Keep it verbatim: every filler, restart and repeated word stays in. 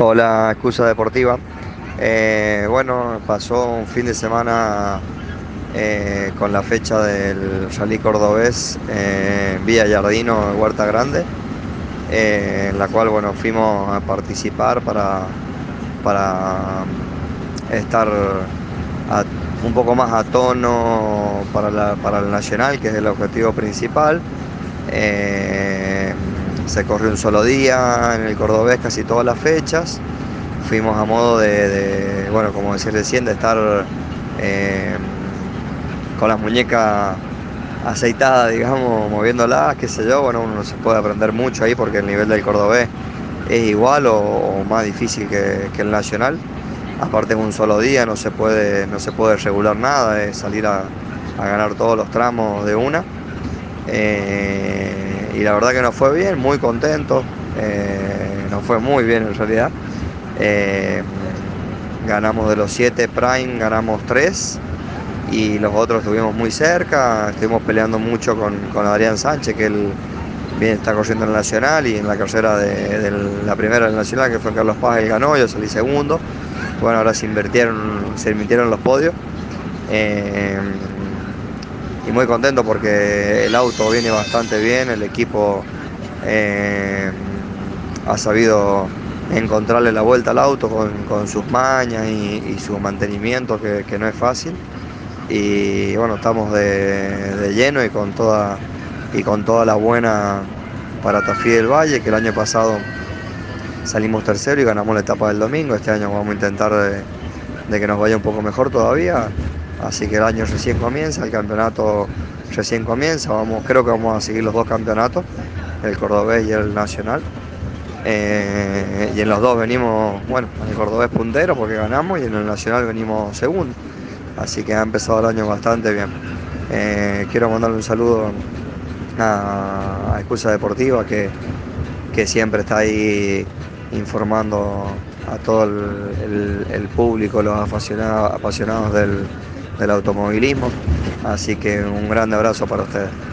Hola, excusa deportiva. Eh, bueno, pasó un fin de semana eh, con la fecha del Rally Cordobés eh, en Villa Yardino, Huerta Grande, eh, en la cual bueno, fuimos a participar para, para mm, estar a- un poco más a tono para la- para el Nacional, que es el objetivo principal. Eh, Se corrió un solo día en el Cordobés casi todas las fechas. Fuimos a modo de, de, bueno, como decía recién, de estar eh, con las muñecas aceitadas, digamos, moviéndolas, qué sé yo. Bueno, uno se puede aprender mucho ahí porque el nivel del cordobés es igual o, o más difícil que, que el nacional. Aparte es un solo día, no se puede, no se puede regular nada, es salir a, a ganar todos los tramos de una. Eh, y la verdad que nos fue bien, muy contentos, eh, nos fue muy bien en realidad. Eh, Ganamos de los siete Prime, ganamos tres y los otros estuvimos muy cerca. Estuvimos peleando mucho con, con Adrián Sánchez, que él bien está corriendo en el Nacional y en la carrera de, de la primera del Nacional, que fue Carlos Paz, él ganó, yo salí segundo. Bueno, ahora se invirtieron, se invirtieron los podios. Eh, y muy contento porque el auto viene bastante bien, el equipo eh, ha sabido encontrarle la vuelta al auto con, con sus mañas y, y su mantenimiento que, que no es fácil. Y bueno, estamos de, de lleno y con toda, y con toda la buena para Tafí del Valle, que el año pasado salimos tercero y ganamos la etapa del domingo. Este año vamos a intentar de, de que nos vaya un poco mejor todavía. Así que el año recién comienza, el campeonato recién comienza. Vamos, creo que vamos a seguir los dos campeonatos, el cordobés y el nacional. Eh, y en los dos venimos, bueno, en el cordobés puntero porque ganamos y en el nacional venimos segundo. Así que ha empezado el año bastante bien. Eh, quiero mandarle un saludo a, a Excusa Deportiva que, que siempre está ahí informando a todo el, el- el público, los apasionados, apasionados del, del automovilismo. Así que un grande abrazo para ustedes.